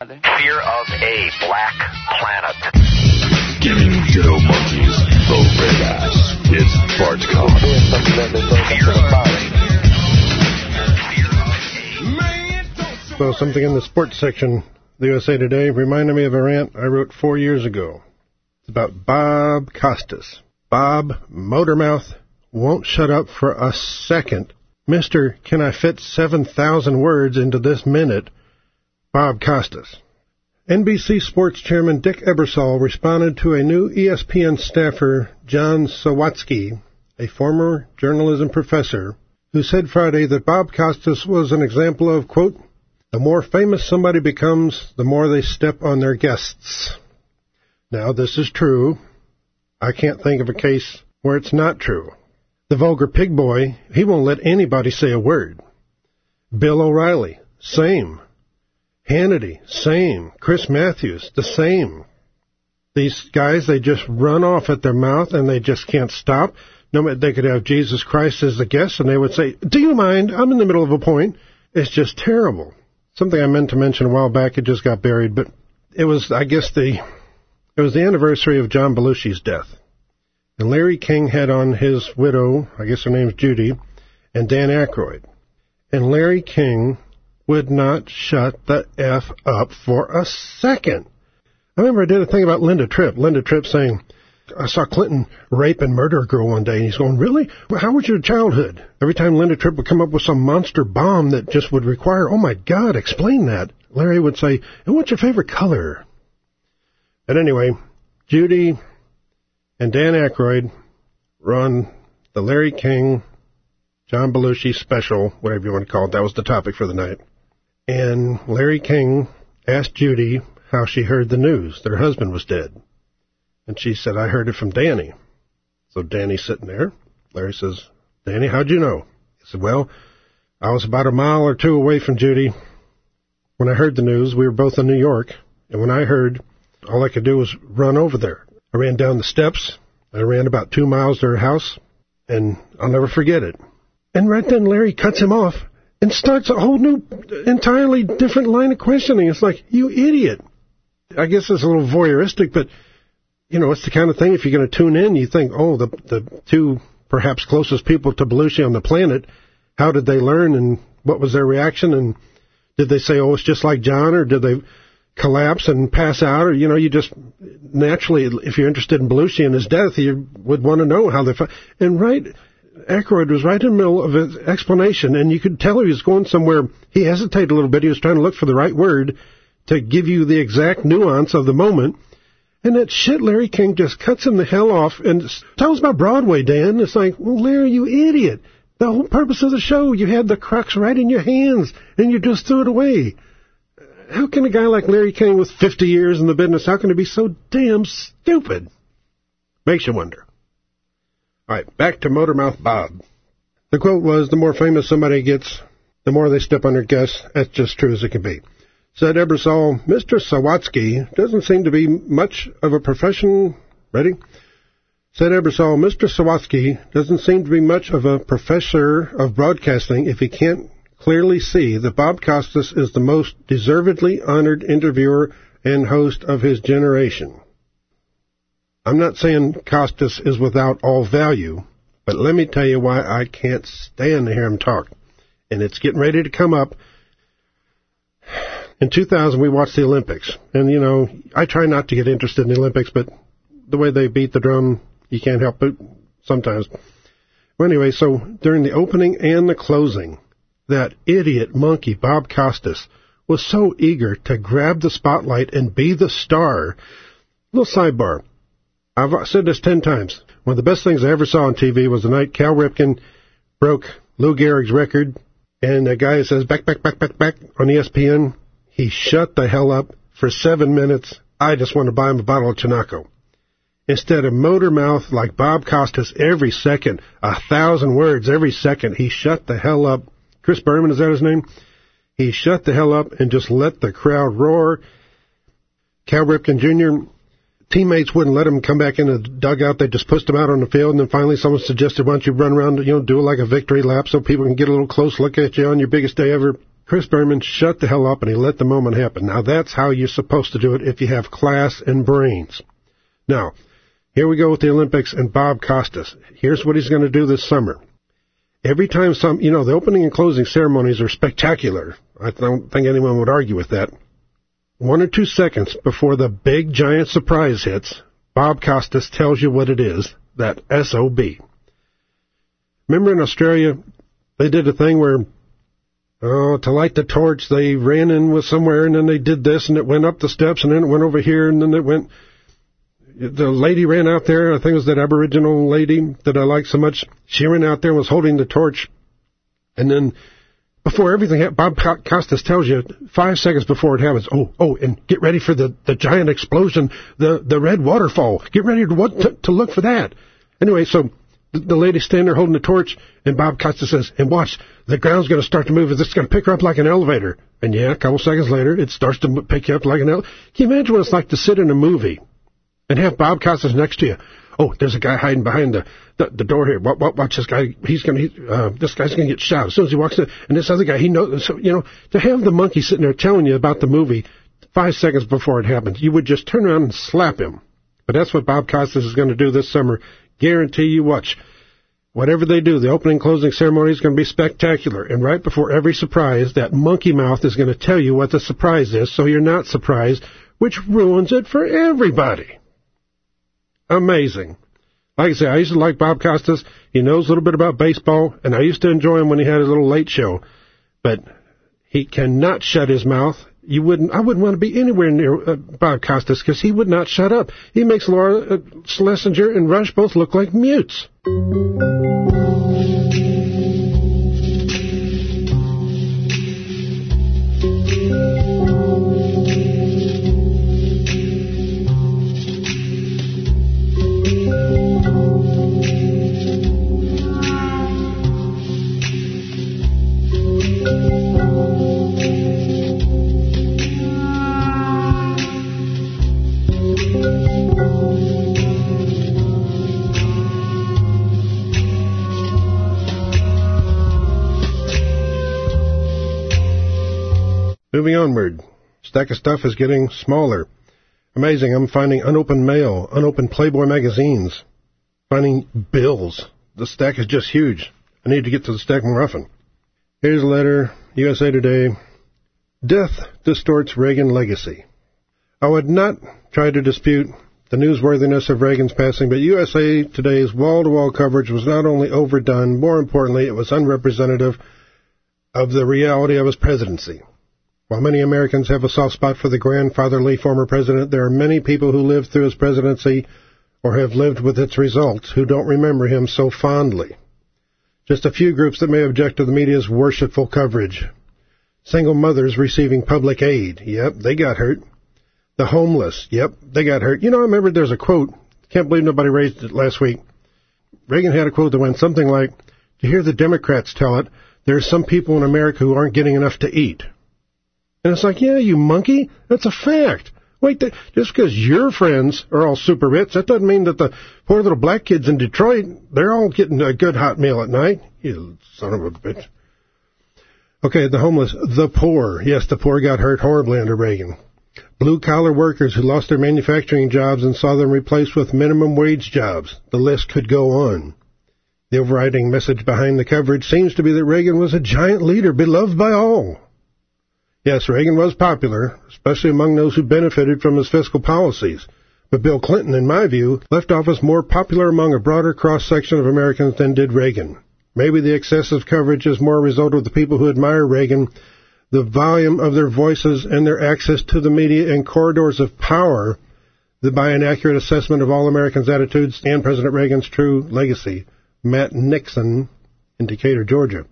Fear of a black planet. Giving Joe monkeys the red ass. It's Bartcon. So something in the sports section of the USA Today reminded me of a rant I wrote 4 years ago. It's about Bob Costas. Bob Motormouth won't shut up for a second. Mr. Can I fit 7,000 words into this minute? Bob Costas. NBC Sports Chairman Dick Ebersol responded to a new ESPN staffer, John Sawatsky, a former journalism professor, who said Friday that Bob Costas was an example of, quote, the more famous somebody becomes, the more they step on their guests. Now, this is true. I can't think of a case where it's not true. The vulgar pig boy, he won't let anybody say a word. Bill O'Reilly, same. Hannity, same. Chris Matthews, the same. These guys, they just run off at their mouth and they just can't stop. No, they could have Jesus Christ as the guest and they would say, do you mind? I'm in the middle of a point. It's just terrible. Something I meant to mention a while back, it just got buried, but it was, I guess, it was the anniversary of John Belushi's death. And Larry King had on his widow, I guess her name's Judy, and Dan Aykroyd. And Larry King would not shut the F up for a second. I remember I did a thing about Linda Tripp. Linda Tripp saying, I saw Clinton rape and murder a girl one day, and he's going, really? Well, how was your childhood? Every time Linda Tripp would come up with some monster bomb that just would require, oh my God, explain that, Larry would say, and what's your favorite color? But anyway, Judy and Dan Aykroyd run the Larry King, John Belushi special, whatever you want to call it. That was the topic for the night. And Larry King asked Judy how she heard the news that her husband was dead. And she said, I heard it from Danny. So Danny's sitting there. Larry says, Danny, how'd you know? He said, well, I was about a mile or two away from Judy. When I heard the news, we were both in New York. And when I heard, all I could do was run over there. I ran down the steps. I ran about 2 miles to her house. And I'll never forget it. And right then Larry cuts him off and starts a whole new, entirely different line of questioning. It's like, you idiot. I guess it's a little voyeuristic, but, you know, it's the kind of thing, if you're going to tune in, you think, oh, the two perhaps closest people to Belushi on the planet, how did they learn and what was their reaction? And did they say, oh, it's just like John, or did they collapse and pass out? Or, you know, you just naturally, if you're interested in Belushi and his death, you would want to know how they felt. And right, Aykroyd was right in the middle of his explanation, and you could tell he was going somewhere. He hesitated a little bit. He was trying to look for the right word to give you the exact nuance of the moment. And that shit, Larry King just cuts him the hell off and tells about Broadway, Dan. It's like, well, Larry, you idiot. The whole purpose of the show, you had the crux right in your hands, and you just threw it away. How can a guy like Larry King with 50 years in the business, how can he be so damn stupid? Makes you wonder. All right, back to Motormouth Bob. The quote was, the more famous somebody gets, the more they step on their guests. That's just true as it can be. Said Ebersol, Mr. Sawatsky doesn't seem to be much of a profession. Ready? Said Ebersol, Mr. Sawatsky doesn't seem to be much of a professor of broadcasting if he can't clearly see that Bob Costas is the most deservedly honored interviewer and host of his generation. I'm not saying Costas is without all value, but let me tell you why I can't stand to hear him talk. And it's getting ready to come up. In 2000, we watched the Olympics. And, you know, I try not to get interested in the Olympics, but the way they beat the drum, you can't help it sometimes. Well, anyway, so during the opening and the closing, that idiot monkey, Bob Costas, was so eager to grab the spotlight and be the star. Little sidebar. I've said this 10 times. One of the best things I ever saw on TV was the night Cal Ripken broke Lou Gehrig's record, and the guy says, back on ESPN. He shut the hell up for 7 minutes. I just want to buy him a bottle of Chinaco. Instead of motor mouth like Bob Costas every second, 1,000 words every second, he shut the hell up. Chris Berman, is that his name? He shut the hell up and just let the crowd roar. Cal Ripken Jr., teammates wouldn't let him come back in the dugout. They just pushed him out on the field, and then finally someone suggested, why don't you run around, do like a victory lap so people can get a little close look at you on your biggest day ever. Chris Berman shut the hell up and he let the moment happen. Now, that's how you're supposed to do it if you have class and brains. Now, here we go with the Olympics and Bob Costas. Here's what he's going to do this summer. Every time the opening and closing ceremonies are spectacular. I don't think anyone would argue with that. 1 or 2 seconds before the big giant surprise hits, Bob Costas tells you what it is, that SOB. Remember in Australia, they did a thing where, to light the torch, they ran in with somewhere, and then they did this, and it went up the steps, and then it went over here, and then it went... The lady ran out there, I think it was that Aboriginal lady that I like so much. She ran out there and was holding the torch. And then, before everything happened, Bob Costas tells you 5 seconds before it happens, and get ready for the giant explosion, the red waterfall. Get ready to look for that. Anyway, so the lady's standing there holding the torch, and Bob Costas says, and watch, the ground's going to start to move. It's going to pick her up like an elevator. And yeah, a couple seconds later, it starts to pick you up like an elevator. Can you imagine what it's like to sit in a movie and have Bob Costas next to you? Oh, there's a guy hiding behind the door here. Watch this guy. This guy's going to get shot as soon as he walks in. And this other guy, he knows. So, to have the monkey sitting there telling you about the movie 5 seconds before it happens, you would just turn around and slap him. But that's what Bob Costas is going to do this summer. Guarantee you, watch. Whatever they do, the opening and closing ceremony is going to be spectacular. And right before every surprise, that monkey mouth is going to tell you what the surprise is, so you're not surprised, which ruins it for everybody. Amazing. Like I say, I used to like Bob Costas. He knows a little bit about baseball, and I used to enjoy him when he had his little late show. But he cannot shut his mouth. I wouldn't want to be anywhere near Bob Costas because he would not shut up. He makes Laura Schlesinger and Rush both look like mutes. Moving onward, stack of stuff is getting smaller. Amazing, I'm finding unopened mail, unopened Playboy magazines, finding bills. The stack is just huge. I need to get to the stack more often. Here's a letter, USA Today. Death distorts Reagan legacy. I would not try to dispute the newsworthiness of Reagan's passing, but USA Today's wall-to-wall coverage was not only overdone, more importantly, it was unrepresentative of the reality of his presidency. While many Americans have a soft spot for the grandfatherly former president, there are many people who lived through his presidency or have lived with its results who don't remember him so fondly. Just a few groups that may object to the media's worshipful coverage. Single mothers receiving public aid. Yep, they got hurt. The homeless. Yep, they got hurt. I remember there's a quote. Can't believe nobody raised it last week. Reagan had a quote that went something like, to hear the Democrats tell it, there are some people in America who aren't getting enough to eat. And it's like, yeah, you monkey, that's a fact. Wait, just because your friends are all super rich, that doesn't mean that the poor little black kids in Detroit, they're all getting a good hot meal at night. You son of a bitch. Okay, the homeless, the poor. Yes, the poor got hurt horribly under Reagan. Blue-collar workers who lost their manufacturing jobs and saw them replaced with minimum wage jobs. The list could go on. The overriding message behind the coverage seems to be that Reagan was a giant leader, beloved by all. Yes, Reagan was popular, especially among those who benefited from his fiscal policies. But Bill Clinton, in my view, left office more popular among a broader cross-section of Americans than did Reagan. Maybe the excessive coverage is more a result of the people who admire Reagan, the volume of their voices and their access to the media and corridors of power, than by an accurate assessment of all Americans' attitudes and President Reagan's true legacy. Matt Nixon in Decatur, Georgia.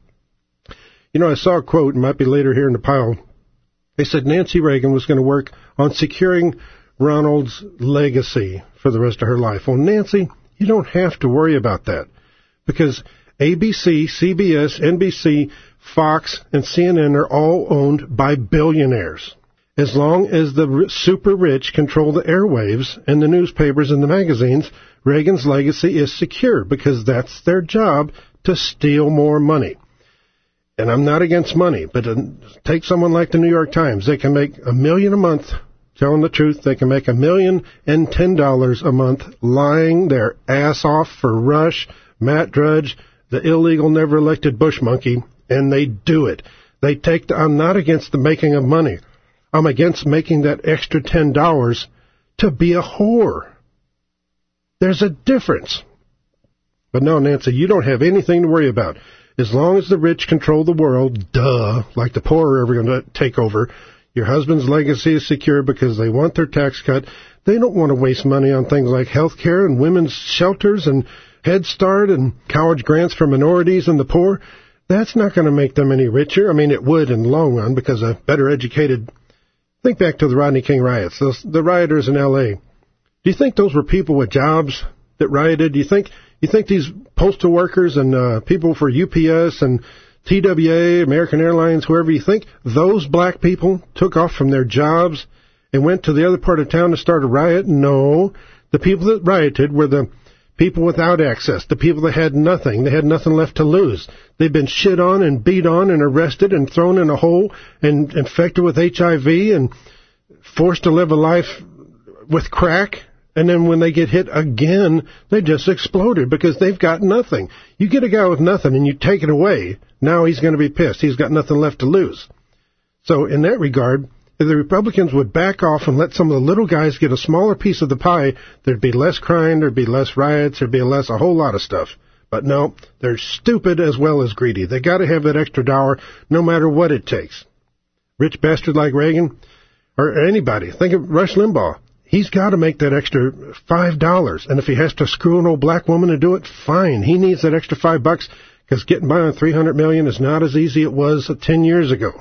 I saw a quote, it might be later here in the pile. They said Nancy Reagan was going to work on securing Ronald's legacy for the rest of her life. Well, Nancy, you don't have to worry about that because ABC, CBS, NBC, Fox, and CNN are all owned by billionaires. As long as the super rich control the airwaves and the newspapers and the magazines, Reagan's legacy is secure because that's their job, to steal more money. and I'm not against money, but take someone like the New York Times. They can make $1 million a month, telling the truth. They can make $1,010 a month lying their ass off for Rush, Matt Drudge, the illegal, never elected Bush monkey, and they do it. They take. I'm not against the making of money. I'm against making that extra $10 to be a whore. There's a difference. But no, Nancy, you don't have anything to worry about. As long as the rich control the world, like the poor are ever going to take over, your husband's legacy is secure because they want their tax cut. They don't want to waste money on things like health care and women's shelters and Head Start and college grants for minorities and the poor. That's not going to make them any richer. I mean, it would in the long run because a better educated... Think back to the Rodney King riots, the rioters in L.A. Do you think those were people with jobs that rioted? Do you think these postal workers and people for UPS and TWA, American Airlines, whoever, you think those black people took off from their jobs and went to the other part of town to start a riot? No. The people that rioted were the people without access, the people that had nothing. They had nothing left to lose. They've been shit on and beat on and arrested and thrown in a hole and infected with HIV and forced to live a life with crack. And then when they get hit again, they just exploded because they've got nothing. You get a guy with nothing and you take it away, now he's going to be pissed. He's got nothing left to lose. So in that regard, if the Republicans would back off and let some of the little guys get a smaller piece of the pie, there'd be less crime, there'd be less riots, there'd be a whole lot of stuff. But no, they're stupid as well as greedy. They got to have that extra dollar no matter what it takes. Rich bastard like Reagan or anybody. Think of Rush Limbaugh. He's got to make that extra $5. And if he has to screw an old black woman to do it, fine. He needs that extra $5 because getting by on $300 million is not as easy as it was 10 years ago.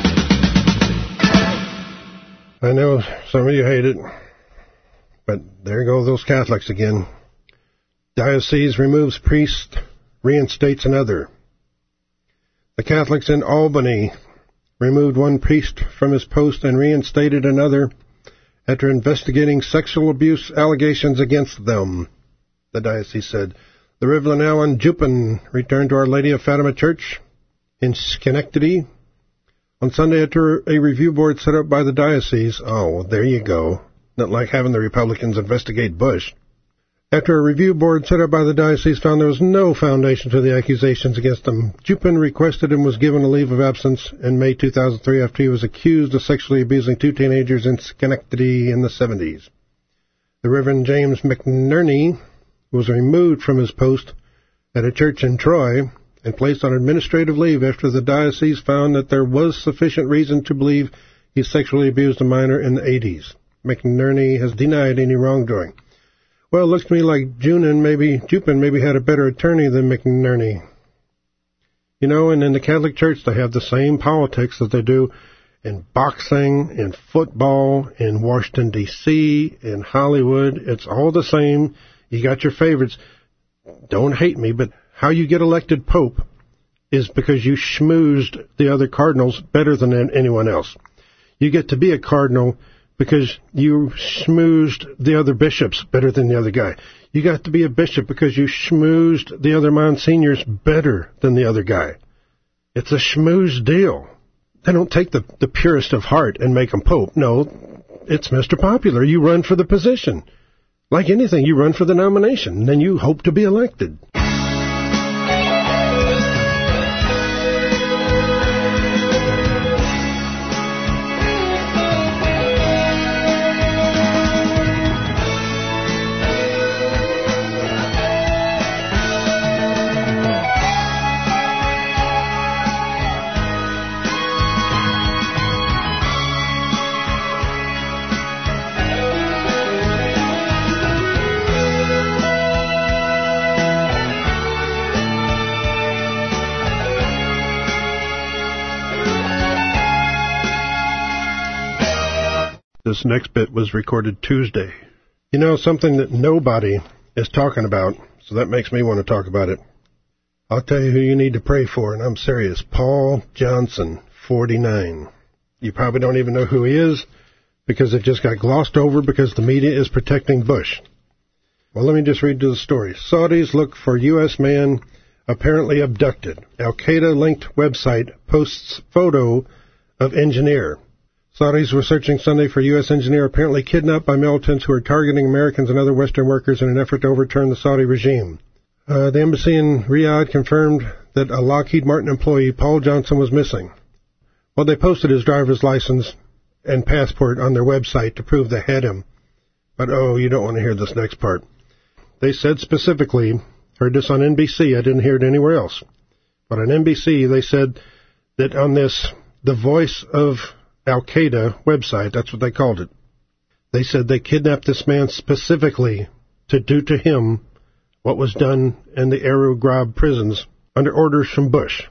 I know some of you hate it, but there go those Catholics again. Diocese removes priest, reinstates another. The Catholics in Albany removed one priest from his post and reinstated another after investigating sexual abuse allegations against them, the diocese said. The Reverend Alan Jupin returned to Our Lady of Fatima Church in Schenectady on Sunday after a review board set up by the diocese. Oh, well, there you go. Not like having the Republicans investigate Bush. After a review board set up by the diocese found there was no foundation to the accusations against him, Jupin requested and was given a leave of absence in May 2003 after he was accused of sexually abusing two teenagers in Schenectady in the 70s. The Reverend James McNerney was removed from his post at a church in Troy and placed on administrative leave after the diocese found that there was sufficient reason to believe he sexually abused a minor in the 80s. McNerney has denied any wrongdoing. Well, it looks to me like Jupin maybe had a better attorney than McNerney. You know, and in the Catholic Church they have the same politics that they do in boxing, in football, in Washington, D.C., in Hollywood. It's all the same. You got your favorites. Don't hate me, but how you get elected Pope is because you schmoozed the other cardinals better than anyone else. You get to be a cardinal because you schmoozed the other bishops better than the other guy. You got to be a bishop because you schmoozed the other monsignors better than the other guy. It's a schmooze deal. They don't take the purest of heart and make them Pope. No, it's Mr. Popular. You run for the position. Like anything, you run for the nomination, and then you hope to be elected. This next bit was recorded Tuesday. You know, something that nobody is talking about, so that makes me want to talk about it. I'll tell you who you need to pray for, and I'm serious. Paul Johnson, 49. You probably don't even know who he is because it just got glossed over because the media is protecting Bush. Well, let me just read you the story. Saudis look for U.S. man apparently abducted. Al-Qaeda-linked website posts photo of engineer. Saudis were searching Sunday for U.S. engineer apparently kidnapped by militants who are targeting Americans and other Western workers in an effort to overturn the Saudi regime. The embassy in Riyadh confirmed that a Lockheed Martin employee, Paul Johnson, was missing. Well, they posted his driver's license and passport on their website to prove they had him. But, you don't want to hear this next part. They said specifically, heard this on NBC, I didn't hear it anywhere else, but on NBC they said that on this, the Voice of Al-Qaeda website, that's what they called it, they said they kidnapped this man specifically to do to him what was done in the Abu Ghraib prisons under orders from Bush.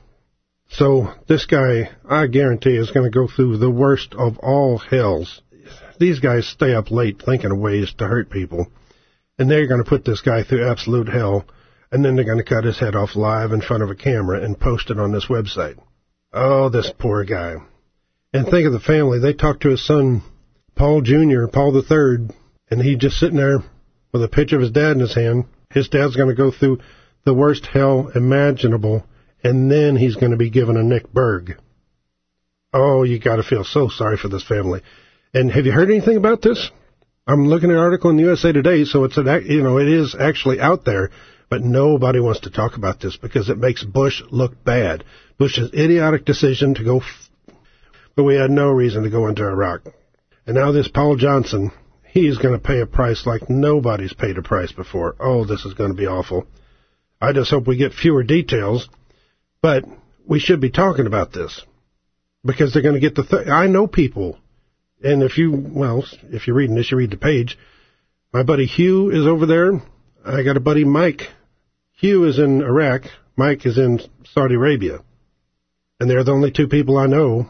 So this guy, I guarantee, is going to go through the worst of all hells. These guys stay up late thinking of ways to hurt people, and they're going to put this guy through absolute hell, and then they're going to cut his head off live in front of a camera and post it on this website. Oh, this poor guy. And think of the family. They talked to his son, Paul Jr., Paul III, and he just sitting there with a picture of his dad in his hand. His dad's going to go through the worst hell imaginable, and then he's going to be given a Nick Berg. Oh, you got to feel so sorry for this family. And have you heard anything about this? I'm looking at an article in the USA Today, so it is actually out there, but nobody wants to talk about this because it makes Bush look bad. Bush's idiotic decision to go, but we had no reason to go into Iraq. And now this Paul Johnson, he's going to pay a price like nobody's paid a price before. Oh, this is going to be awful. I just hope we get fewer details, but we should be talking about this because they're going to get I know people. And if you're reading this, you read the page. My buddy Hugh is over there. I got a buddy Mike. Hugh is in Iraq. Mike is in Saudi Arabia. And they're the only two people I know.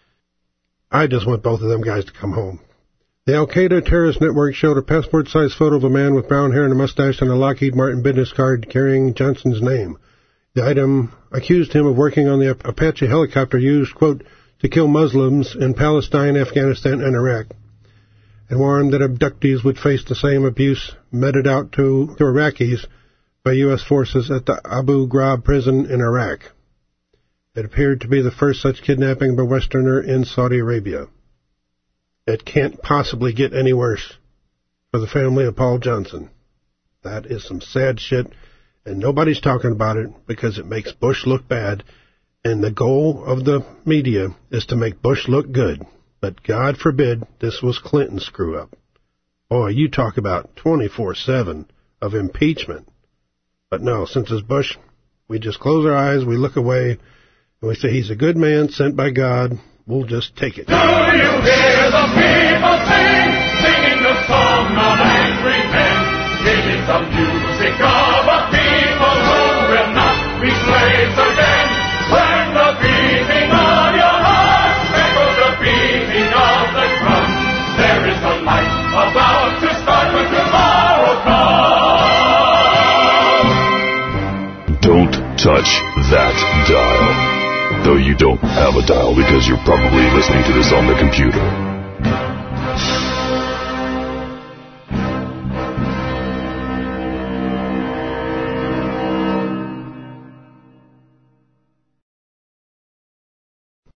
I just want both of them guys to come home. The Al-Qaeda terrorist network showed a passport-sized photo of a man with brown hair and a mustache and a Lockheed Martin business card carrying Johnson's name. The item accused him of working on the Apache helicopter used, quote, to kill Muslims in Palestine, Afghanistan, and Iraq, and warned that abductees would face the same abuse meted out to Iraqis by U.S. forces at the Abu Ghraib prison in Iraq. It appeared to be the first such kidnapping by a Westerner in Saudi Arabia. It can't possibly get any worse for the family of Paul Johnson. That is some sad shit, and nobody's talking about it because it makes Bush look bad. And the goal of the media is to make Bush look good. But God forbid this was Clinton's screw-up. Boy, you talk about 24/7 of impeachment. But no, since it's Bush, we just close our eyes, we look away, and we say he's a good man sent by God. We'll just take it. Do you hear the people singing the song of angry men? Give me some music of a people who will not be slaves again. When the beating of your heart echoes the beating of the drum, there is a light about to start when tomorrow comes. Don't touch that dial. Though you don't have a dial because you're probably listening to this on the computer.